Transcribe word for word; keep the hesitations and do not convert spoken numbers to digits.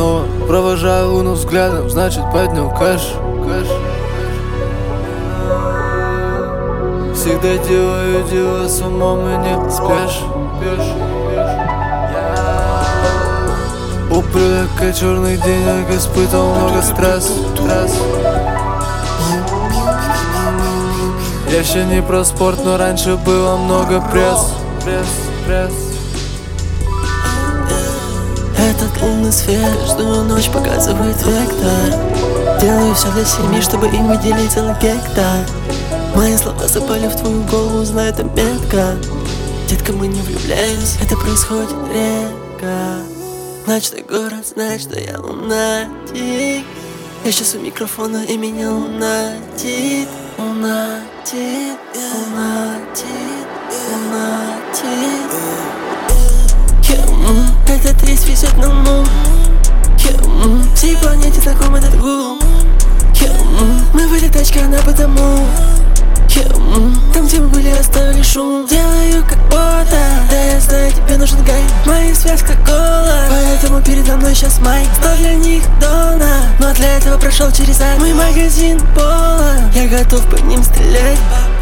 снова провожаю луну взглядом, значит поднял кэш. Всегда делаю дела с умом и не спешь. У прилека черных денег испытал много стресс. Я еще не про спорт, но раньше было много пресс. Этот лунный свет каждую ночь показывает вектор. Делаю все для семьи, чтобы им выделить целый гектар. Мои слова запали в твою голову, знаю, это метко. Детка, мы не влюбляемся, это происходит редко. Ночной город знает, что я лунатик. Я сейчас у микрофона и меня лунатит. Лунатит, лунатит, лунатит. Этот рейс везет на луну. Всей планете знаком этот гул. Мы были тачка, она потому. Там, где мы были, оставили шум. Делаю как бота. Да, я знаю, тебе нужен гайд. Моя связка голод, поэтому передо мной сейчас майк. Сто для них дона, но для этого прошел через ад. Мой магазин полон, я готов по ним стрелять.